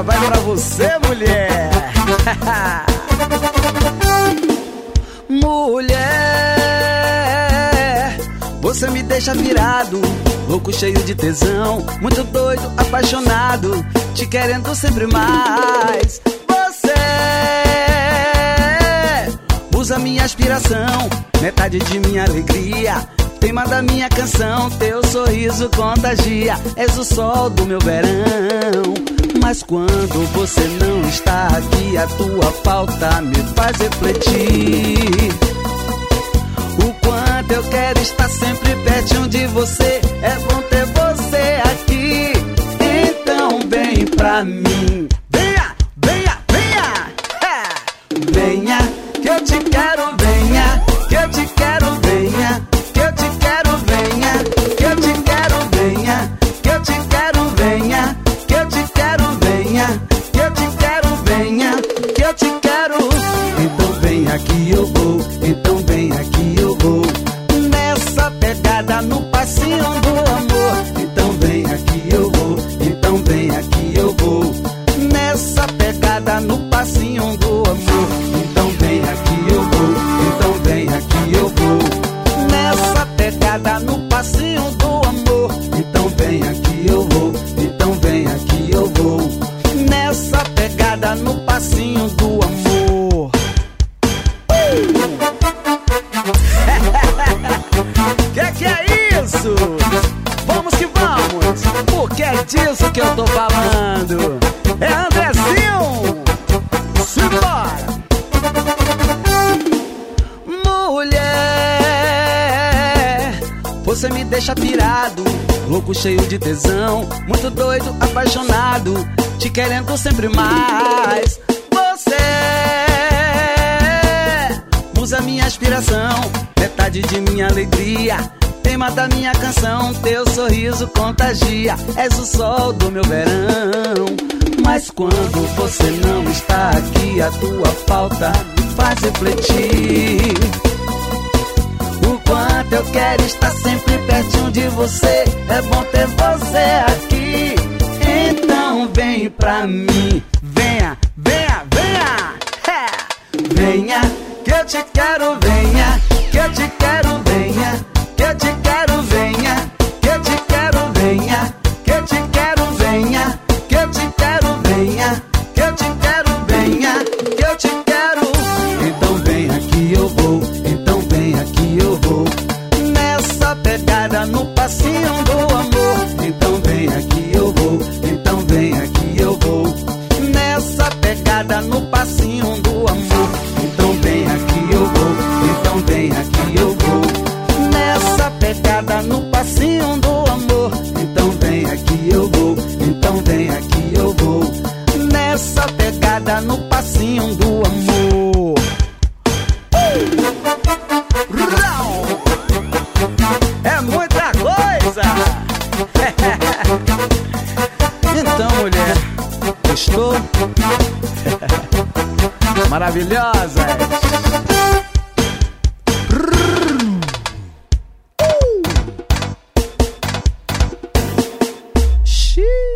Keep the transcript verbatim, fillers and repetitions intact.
vai pra você, mulher. Mulher, você me deixa virado, louco, cheio de tesão, muito doido, apaixonado, te querendo sempre mais. Você usa minha aspiração, metade de minha alegria, tema da minha canção, teu sorriso contagia, és o sol do meu verão. Mas quando você não está aqui, a tua falta me faz refletir o quanto eu quero estar sempre pertinho de você. É bom ter você aqui, então vem pra mim. Venha, venha, venha, é. Venha, que eu te quero, venha, que eu te quero, venha, que eu te quero, venha, que eu te quero, venha, que eu te quero, venha, que eu te quero, venha, que eu te quero, venha, que eu te quero. Então vem aqui eu vou, então vem aqui eu vou, nessa pegada no passinho do amor. Então vem aqui eu vou, então vem aqui eu vou, nessa pegada no passinho do amor. Então vem aqui eu vou, então vem aqui eu vou, nessa pegada no passinho do amor. Então vem aqui eu vou, então vem aqui eu vou, nessa pegada no passinho do amor. Que que é isso? Vamos que vamos, porque é disso que eu tô falando. É Andrezinho, simbora. Mulher, você me deixa pirado, louco, cheio de tesão, muito doido, apaixonado, te querendo sempre mais. Você usa minha aspiração, metade de minha alegria, tema da minha canção, teu sorriso contagia, és o sol do meu verão. Mas quando você não está aqui, a tua falta me faz refletir o quanto eu quero estar sempre pertinho de você. É bom ter você aqui, então vem pra mim. Venha, venha, venha, é. Venha, que eu te quero, venha, que eu te quero, venha, que eu te quero, venha, que eu te quero, venha, que eu te quero, venha, que eu te quero, venha, que eu te quero, venha, que eu te quero. Então vem aqui eu vou, então vem aqui eu vou, nessa pegada no passinho do amor. Então vem aqui eu vou, então vem aqui eu vou, nessa pegada no passinho do amor. Então vem aqui eu vou, então vem aqui eu vou, nessa pegada no passinho do amor. Então vem aqui eu vou, então vem aqui eu vou, nessa pegada no passinho do amor. É muita coisa. Então, mulher, gostou? Maravilhosa. Xiii.